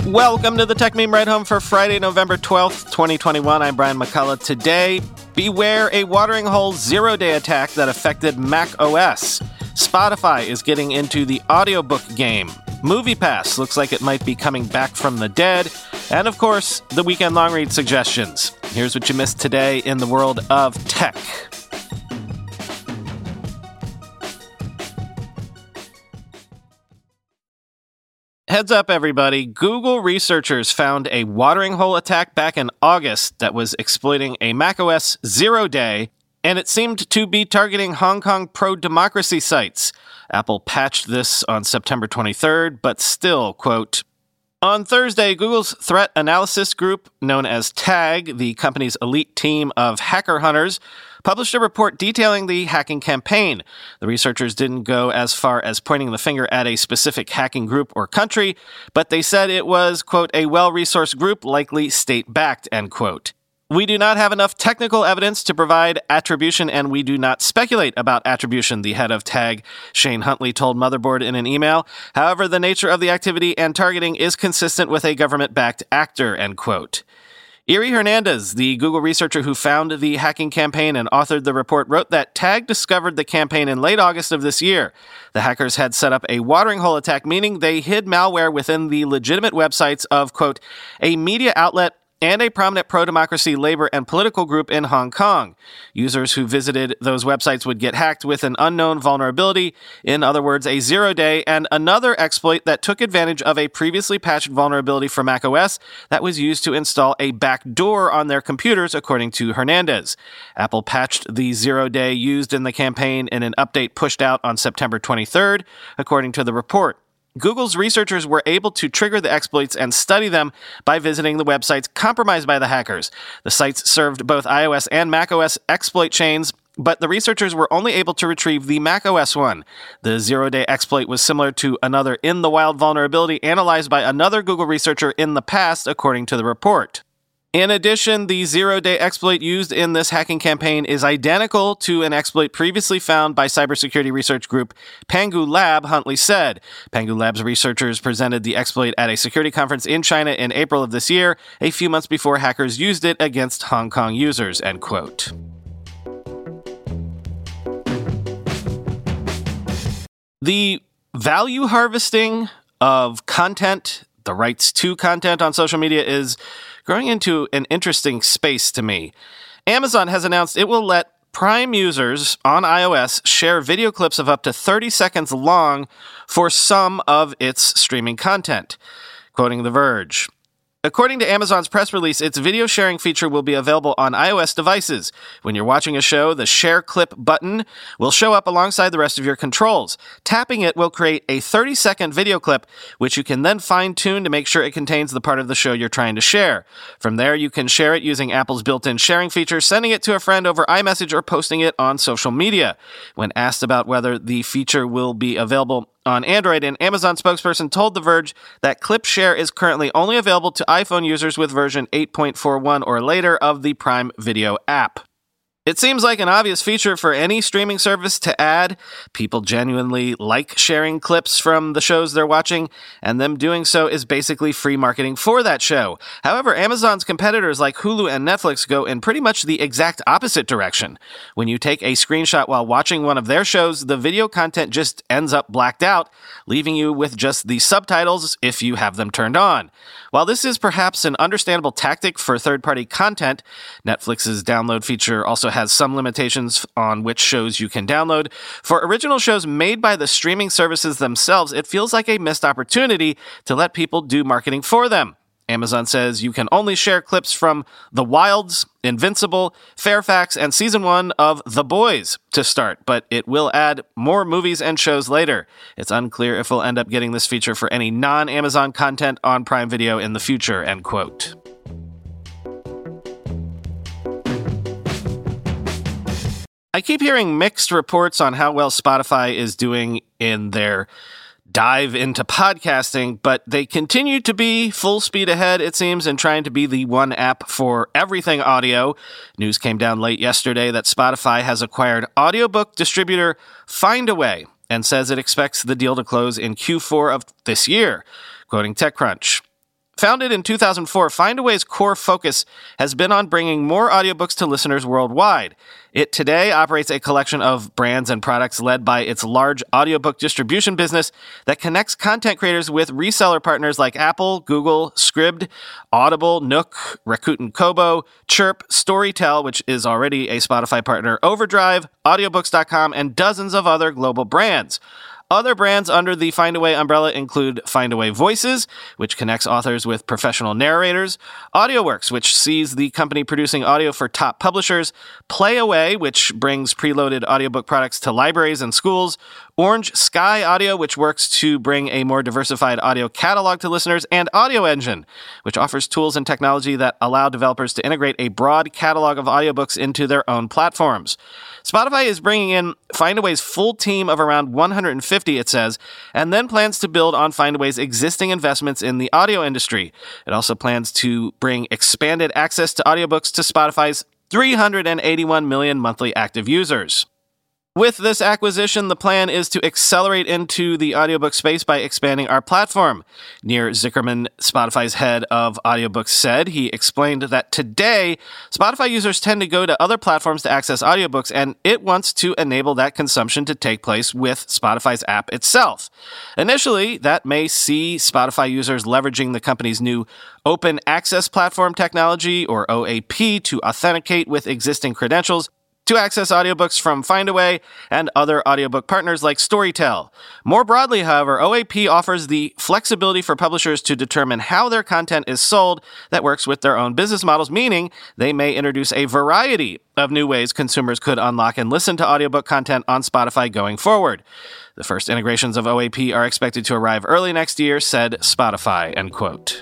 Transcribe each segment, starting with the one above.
Welcome to the Tech Meme Ride Home for Friday, November 12th, 2021. I'm Brian McCullough. Today, beware a watering hole zero-day attack that affected Mac OS. Spotify is getting into the audiobook game. MoviePass looks like it might be coming back from the dead. And of course, the weekend long read suggestions. Here's what you missed today in the world of tech. Heads up, everybody. Google researchers found a watering hole attack back in August that was exploiting a macOS zero-day, and it seemed to be targeting Hong Kong pro-democracy sites. Apple patched this on September 23rd, but still, quote, on Thursday, Google's threat analysis group, known as TAG, the company's elite team of hacker hunters, published a report detailing the hacking campaign. The researchers didn't go as far as pointing the finger at a specific hacking group or country, but they said it was, quote, a well-resourced group, likely state-backed, end quote. We do not have enough technical evidence to provide attribution, and we do not speculate about attribution, the head of TAG, Shane Huntley, told Motherboard in an email. However, the nature of the activity and targeting is consistent with a government-backed actor, end quote. Iri Hernandez, the Google researcher who found the hacking campaign and authored the report, wrote that TAG discovered the campaign in late August of this year. The hackers had set up a watering hole attack, meaning they hid malware within the legitimate websites of, quote, a media outlet and a prominent pro-democracy labor and political group in Hong Kong. Users who visited those websites would get hacked with an unknown vulnerability, in other words, a zero-day, and another exploit that took advantage of a previously patched vulnerability for macOS that was used to install a backdoor on their computers, according to Hernandez. Apple patched the zero-day used in the campaign in an update pushed out on September 23rd, according to the report. Google's researchers were able to trigger the exploits and study them by visiting the websites compromised by the hackers. The sites served both iOS and macOS exploit chains, but the researchers were only able to retrieve the macOS one. The zero-day exploit was similar to another in-the-wild vulnerability analyzed by another Google researcher in the past, according to the report. In addition, the zero-day exploit used in this hacking campaign is identical to an exploit previously found by cybersecurity research group Pangu Lab, Huntley said. Pangu Lab's researchers presented the exploit at a security conference in China in April of this year, a few months before hackers used it against Hong Kong users, end quote. The value harvesting of content, the rights to content on social media, is growing into an interesting space to me. Amazon has announced it will let Prime users on iOS share video clips of up to 30 seconds long for some of its streaming content. Quoting The Verge, according to Amazon's press release, its video sharing feature will be available on iOS devices. When you're watching a show, the Share Clip button will show up alongside the rest of your controls. Tapping it will create a 30-second video clip, which you can then fine-tune to make sure it contains the part of the show you're trying to share. From there, you can share it using Apple's built-in sharing feature, sending it to a friend over iMessage or posting it on social media. When asked about whether the feature will be available on Android, an Amazon spokesperson told The Verge that Clip Share is currently only available to iPhone users with version 8.41 or later of the Prime Video app. It seems like an obvious feature for any streaming service to add. People genuinely like sharing clips from the shows they're watching, and them doing so is basically free marketing for that show. However, Amazon's competitors like Hulu and Netflix go in pretty much the exact opposite direction. When you take a screenshot while watching one of their shows, the video content just ends up blacked out, leaving you with just the subtitles if you have them turned on. While this is perhaps an understandable tactic for third-party content, Netflix's download feature also has some limitations on which shows you can download. For original shows made by the streaming services themselves, it feels like a missed opportunity to let people do marketing for them. Amazon says you can only share clips from The Wilds, Invincible, Fairfax, and Season 1 of The Boys to start, but it will add more movies and shows later. It's unclear if we'll end up getting this feature for any non-Amazon content on Prime Video in the future, end quote. I keep hearing mixed reports on how well Spotify is doing in their dive into podcasting, but they continue to be full speed ahead, it seems, in trying to be the one app for everything audio. News came down late yesterday that Spotify has acquired audiobook distributor Findaway and says it expects the deal to close in Q4 of this year. Quoting TechCrunch, Founded in 2004, Findaway's core focus has been on bringing more audiobooks to listeners worldwide. It today operates a collection of brands and products led by its large audiobook distribution business that connects content creators with reseller partners like Apple, Google, Scribd, Audible, Nook, Rakuten Kobo, Chirp, Storytel, which is already a Spotify partner, Overdrive, Audiobooks.com, and dozens of other global brands. Other brands under the Findaway umbrella include Findaway Voices, which connects authors with professional narrators, AudioWorks, which sees the company producing audio for top publishers, Playaway, which brings preloaded audiobook products to libraries and schools, Orange Sky Audio, which works to bring a more diversified audio catalog to listeners, and Audio Engine, which offers tools and technology that allow developers to integrate a broad catalog of audiobooks into their own platforms. Spotify is bringing in Findaway's full team of around 150, it says, and then plans to build on Findaway's existing investments in the audio industry. It also plans to bring expanded access to audiobooks to Spotify's 381 million monthly active users. With this acquisition, the plan is to accelerate into the audiobook space by expanding our platform. Nir Zickerman, Spotify's head of audiobooks, said. He explained that today, Spotify users tend to go to other platforms to access audiobooks, and it wants to enable that consumption to take place with Spotify's app itself. Initially, that may see Spotify users leveraging the company's new Open Access Platform technology, or OAP, to authenticate with existing credentials to access audiobooks from Findaway and other audiobook partners like Storytel. More broadly, however, OAP offers the flexibility for publishers to determine how their content is sold that works with their own business models, meaning they may introduce a variety of new ways consumers could unlock and listen to audiobook content on Spotify going forward. The first integrations of OAP are expected to arrive early next year, said Spotify, end quote.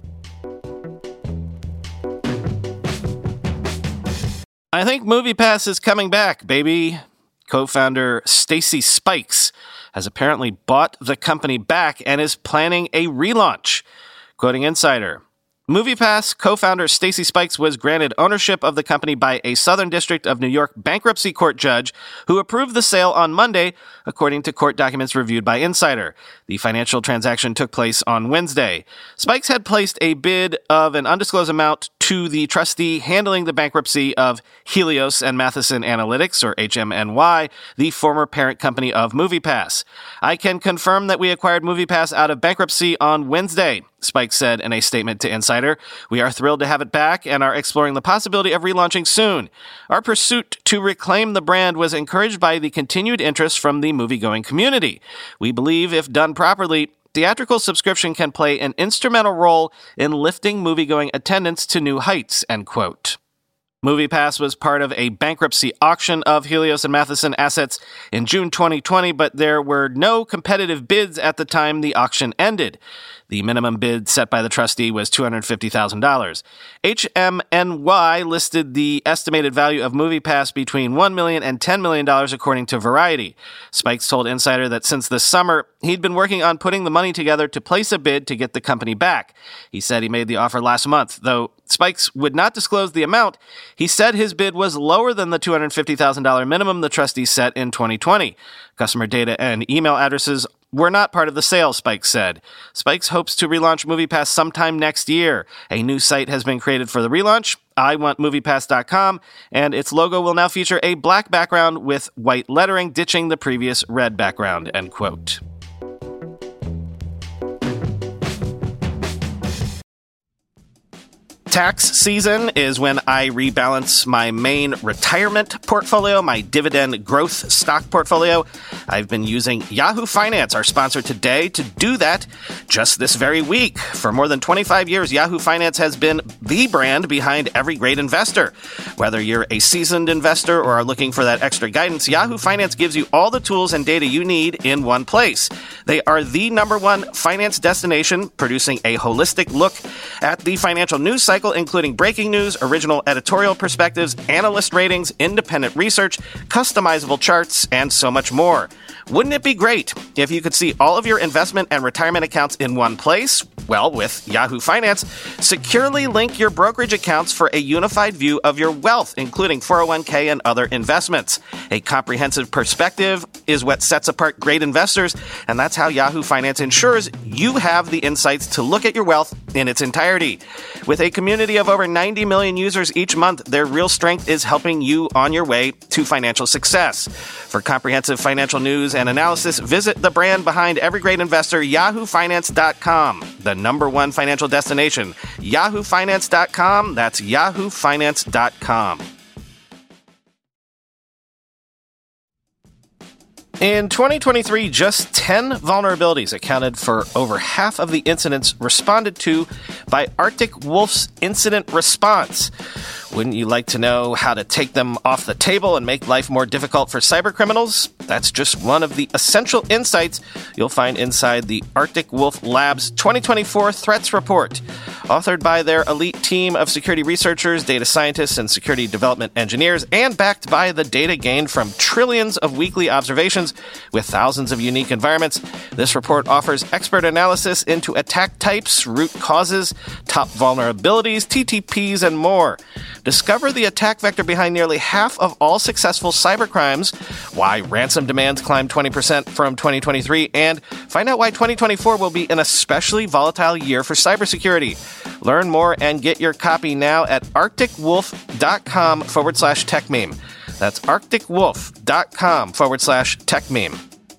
I think MoviePass is coming back, baby. Co-founder Stacy Spikes has apparently bought the company back and is planning a relaunch. Quoting Insider, MoviePass co-founder Stacy Spikes was granted ownership of the company by a Southern District of New York bankruptcy court judge who approved the sale on Monday, according to court documents reviewed by Insider. The financial transaction took place on Wednesday. Spikes had placed a bid of an undisclosed amount to the trustee handling the bankruptcy of Helios and Matheson Analytics, or HMNY, the former parent company of MoviePass. I can confirm that we acquired MoviePass out of bankruptcy on Wednesday, Spikes said in a statement to Insider. We are thrilled to have it back and are exploring the possibility of relaunching soon. Our pursuit to reclaim the brand was encouraged by the continued interest from the moviegoing community. We believe, if done properly, theatrical subscription can play an instrumental role in lifting moviegoing attendance to new heights, end quote. MoviePass was part of a bankruptcy auction of Helios and Matheson assets in June 2020, but there were no competitive bids at the time the auction ended. The minimum bid set by the trustee was $250,000. HMNY listed the estimated value of MoviePass between $1 million and $10 million, according to Variety. Spikes told Insider that since this summer, he'd been working on putting the money together to place a bid to get the company back. He said he made the offer last month, though Spikes would not disclose the amount. He said his bid was lower than the $250,000 minimum the trustee set in 2020. Customer data and email addresses were not part of the sale, Spikes said. Spikes hopes to relaunch MoviePass sometime next year. A new site has been created for the relaunch, iwantmoviepass.com, and its logo will now feature a black background with white lettering, ditching the previous red background, end quote. Tax season is when I rebalance my main retirement portfolio, my dividend growth stock portfolio. I've been using Yahoo Finance, our sponsor today, to do that just this very week. For more than 25 years, Yahoo Finance has been the brand behind every great investor. Whether you're a seasoned investor or are looking for that extra guidance, Yahoo Finance gives you all the tools and data you need in one place. They are the #1 finance destination, producing a holistic look at the financial news cycle, including breaking news, original editorial perspectives, analyst ratings, independent research, customizable charts, and so much more. Wouldn't it be great if you could see all of your investment and retirement accounts in one place? Well, with Yahoo Finance, securely link your brokerage accounts for a unified view of your wealth, including 401k and other investments. A comprehensive perspective is what sets apart great investors, and that's how Yahoo Finance ensures you have the insights to look at your wealth in its entirety. With a community of over 90 million users each month, their real strength is helping you on your way to financial success. For comprehensive financial news and analysis, visit the brand behind every great investor, yahoofinance.com. The number one financial destination, yahoofinance.com. That's yahoofinance.com. In 2023, just 10 vulnerabilities accounted for over half of the incidents responded to by Arctic Wolf's incident response. Wouldn't you like to know how to take them off the table and make life more difficult for cybercriminals? That's just one of the essential insights you'll find inside the Arctic Wolf Labs 2024 Threats Report. Authored by their elite team of security researchers, data scientists, and security development engineers, and backed by the data gained from trillions of weekly observations with thousands of unique environments, this report offers expert analysis into attack types, root causes, top vulnerabilities, TTPs, and more. Discover the attack vector behind nearly half of all successful cybercrimes, why ransom demands climbed 20% from 2023, and find out why 2024 will be an especially volatile year for cybersecurity. Learn more and get your copy now at arcticwolf.com/techmeme. That's arcticwolf.com/techmeme.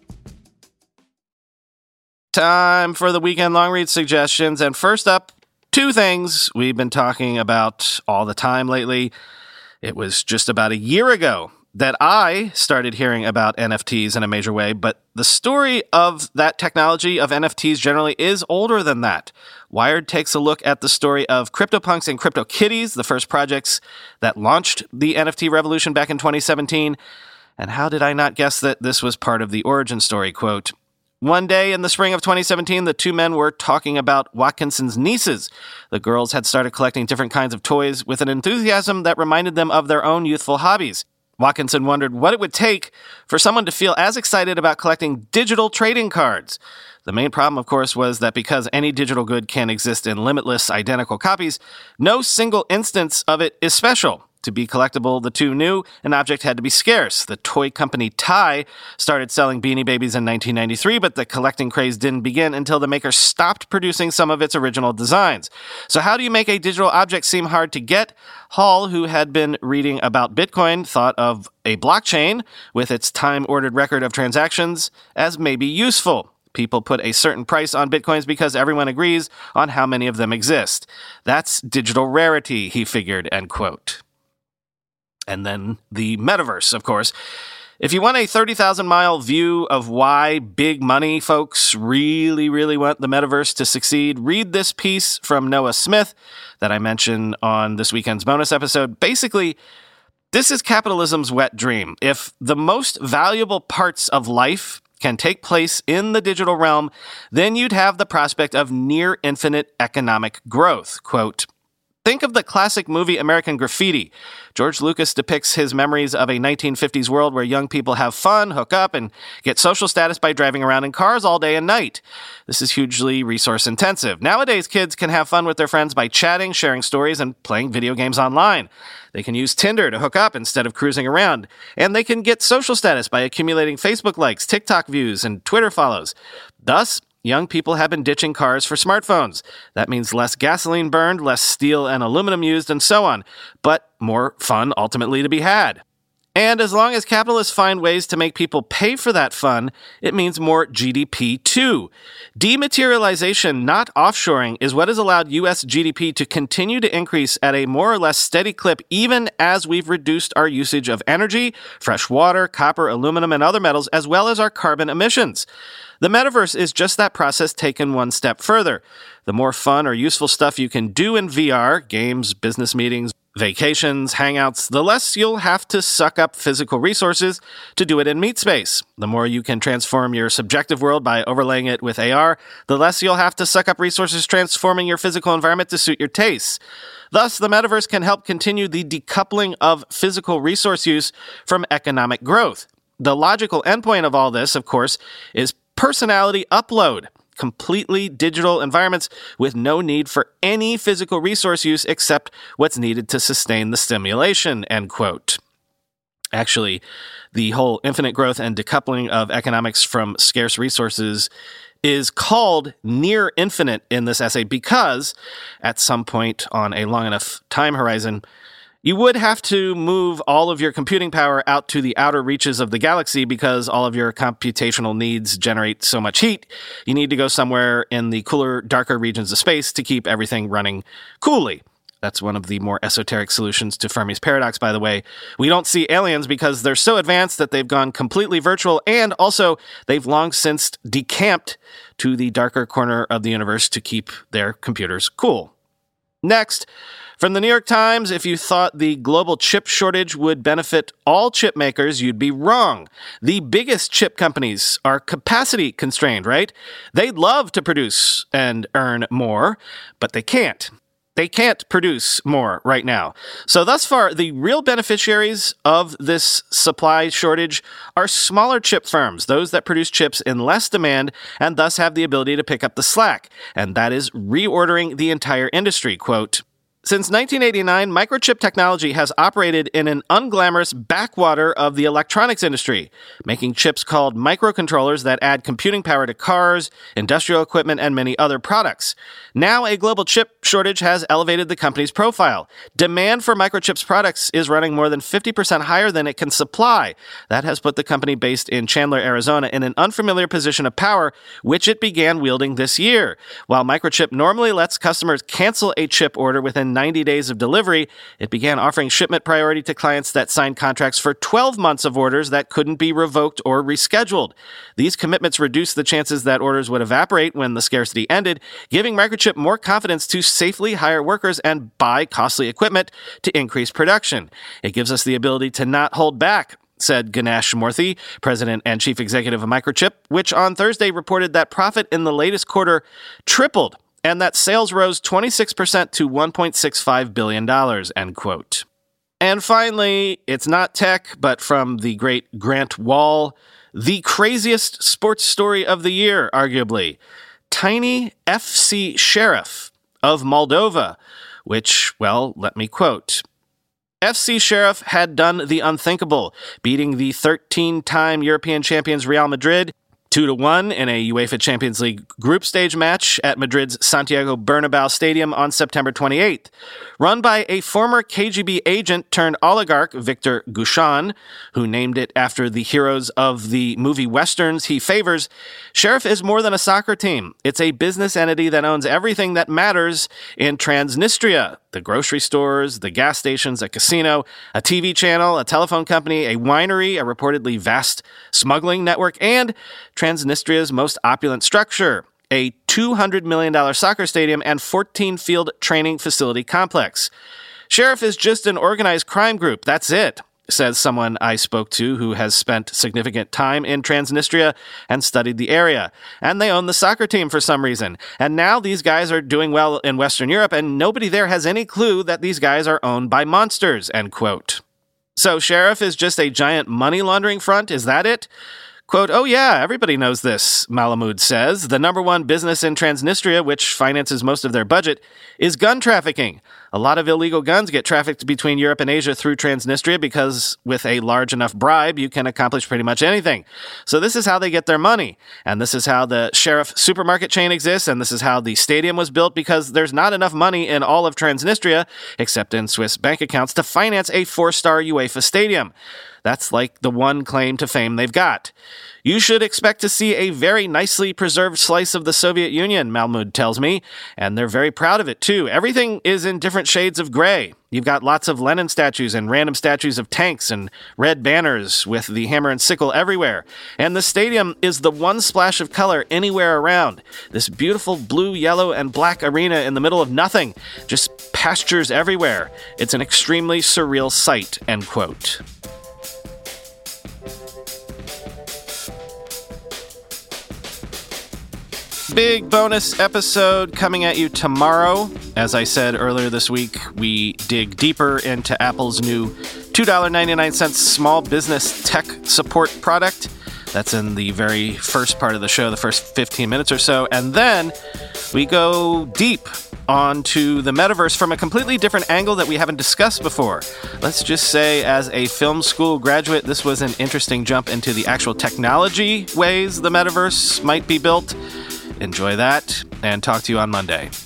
Time for the weekend long read suggestions, and first up, two things we've been talking about all the time lately. It was just about a year ago that I started hearing about NFTs in a major way, but the story of that technology, of NFTs generally, is older than that. Wired takes a look at the story of CryptoPunks and CryptoKitties, the first projects that launched the NFT revolution back in 2017. And how did I not guess that this was part of the origin story? Quote, one day in the spring of 2017, the two men were talking about Watkinson's nieces. The girls had started collecting different kinds of toys with an enthusiasm that reminded them of their own youthful hobbies. Watkinson wondered what it would take for someone to feel as excited about collecting digital trading cards. The main problem, of course, was that because any digital good can exist in limitless identical copies, no single instance of it is special. To be collectible, the two knew an object had to be scarce. The toy company Ty started selling Beanie Babies in 1993, but the collecting craze didn't begin until the maker stopped producing some of its original designs. So how do you make a digital object seem hard to get? Hall, who had been reading about Bitcoin, thought of a blockchain with its time-ordered record of transactions as maybe useful. People put a certain price on Bitcoins because everyone agrees on how many of them exist. That's digital rarity, he figured, end quote. And then the metaverse, of course. If you want a 30,000-mile view of why big money folks really, really want the metaverse to succeed, read this piece from Noah Smith that I mentioned on this weekend's bonus episode. Basically, this is capitalism's wet dream. If the most valuable parts of life can take place in the digital realm, then you'd have the prospect of near infinite economic growth. Quote, think of the classic movie American Graffiti. George Lucas depicts his memories of a 1950s world where young people have fun, hook up, and get social status by driving around in cars all day and night. This is hugely resource intensive. Nowadays, kids can have fun with their friends by chatting, sharing stories, and playing video games online. They can use Tinder to hook up instead of cruising around. And they can get social status by accumulating Facebook likes, TikTok views, and Twitter follows. Thus, young people have been ditching cars for smartphones. That means less gasoline burned, less steel and aluminum used, and so on. But more fun ultimately to be had. And as long as capitalists find ways to make people pay for that fun, it means more GDP too. Dematerialization, not offshoring, is what has allowed U.S. GDP to continue to increase at a more or less steady clip even as we've reduced our usage of energy, fresh water, copper, aluminum, and other metals, as well as our carbon emissions. The metaverse is just that process taken one step further. The more fun or useful stuff you can do in VR, games, business meetings, vacations, hangouts, the less you'll have to suck up physical resources to do it in meat space. The more you can transform your subjective world by overlaying it with AR, the less you'll have to suck up resources transforming your physical environment to suit your tastes. Thus, the metaverse can help continue the decoupling of physical resource use from economic growth. The logical endpoint of all this, of course, is personality upload. completely digital environments with no need for any physical resource use except what's needed to sustain the stimulation, end quote. Actually, the whole infinite growth and decoupling of economics from scarce resources is called near infinite in this essay because at some point on a long enough time horizon, you would have to move all of your computing power out to the outer reaches of the galaxy because all of your computational needs generate so much heat. You need to go somewhere in the cooler, darker regions of space to keep everything running coolly. That's one of the more esoteric solutions to Fermi's paradox, by the way. We don't see aliens because they're so advanced that they've gone completely virtual, and also they've long since decamped to the darker corner of the universe to keep their computers cool. Next, from the New York Times, if you thought the global chip shortage would benefit all chip makers, you'd be wrong. The biggest chip companies are capacity constrained, right? They'd love to produce and earn more, but they can't. They can't produce more right now. So thus far, the real beneficiaries of this supply shortage are smaller chip firms, those that produce chips in less demand and thus have the ability to pick up the slack. And that is reordering the entire industry, quote. Since 1989, microchip technology has operated in an unglamorous backwater of the electronics industry, making chips called microcontrollers that add computing power to cars, industrial equipment, and many other products. Now, a global chip shortage has elevated the company's profile. Demand for microchips products is running more than 50% higher than it can supply. That has put the company based in Chandler, Arizona, in an unfamiliar position of power, which it began wielding this year. While Microchip normally lets customers cancel a chip order within 90 days of delivery, it began offering shipment priority to clients that signed contracts for 12 months of orders that couldn't be revoked or rescheduled. These commitments reduced the chances that orders would evaporate when the scarcity ended, giving Microchip more confidence to safely hire workers and buy costly equipment to increase production. It gives us the ability to not hold back, said Ganesh Moorthy, president and chief executive of Microchip, which on Thursday reported that profit in the latest quarter tripled and that sales rose 26% to $1.65 billion, end quote. And finally, it's not tech, but from the great Grant Wahl, the craziest sports story of the year, arguably. Tiny FC Sheriff of Moldova, which, well, let me quote. FC Sheriff had done the unthinkable, beating the 13-time European champions Real Madrid 2-1 in a UEFA Champions League group stage match at Madrid's Santiago Bernabeu Stadium on September 28th. Run by a former KGB agent turned oligarch, Victor Gushan, who named it after the heroes of the movie westerns he favors, Sheriff is more than a soccer team. It's a business entity that owns everything that matters in Transnistria: the grocery stores, the gas stations, a casino, a TV channel, a telephone company, a winery, a reportedly vast smuggling network, and Transnistria's most opulent structure, a $200 million soccer stadium and 14-field training facility complex. Sheriff is just an organized crime group, that's it, says someone I spoke to who has spent significant time in Transnistria and studied the area. And they own the soccer team for some reason. And now these guys are doing well in Western Europe, and nobody there has any clue that these guys are owned by monsters, end quote. So Sheriff is just a giant money laundering front, is that it? Quote, oh yeah, everybody knows this, Malamud says. The number one business in Transnistria, which finances most of their budget, is gun trafficking. A lot of illegal guns get trafficked between Europe and Asia through Transnistria because with a large enough bribe, you can accomplish pretty much anything. So this is how they get their money. And this is how the Sheriff supermarket chain exists. And this is how the stadium was built, because there's not enough money in all of Transnistria, except in Swiss bank accounts, to finance a 4-star UEFA stadium. That's like the one claim to fame they've got. You should expect to see a very nicely preserved slice of the Soviet Union, Malmud tells me, and they're very proud of it too. Everything is in different shades of gray. You've got lots of Lenin statues and random statues of tanks and red banners with the hammer and sickle everywhere. And the stadium is the one splash of color anywhere around. This beautiful blue, yellow, and black arena in the middle of nothing. Just pastures everywhere. It's an extremely surreal sight, end quote. Big bonus episode coming at you tomorrow. As I said earlier this week, we dig deeper into Apple's new $2.99 small business tech support product. That's in the very first part of the show, the first 15 minutes or so. And then we go deep onto the metaverse from a completely different angle that we haven't discussed before. Let's just say, as a film school graduate, this was an interesting jump into the actual technology ways the metaverse might be built. Enjoy that, and talk to you on Monday.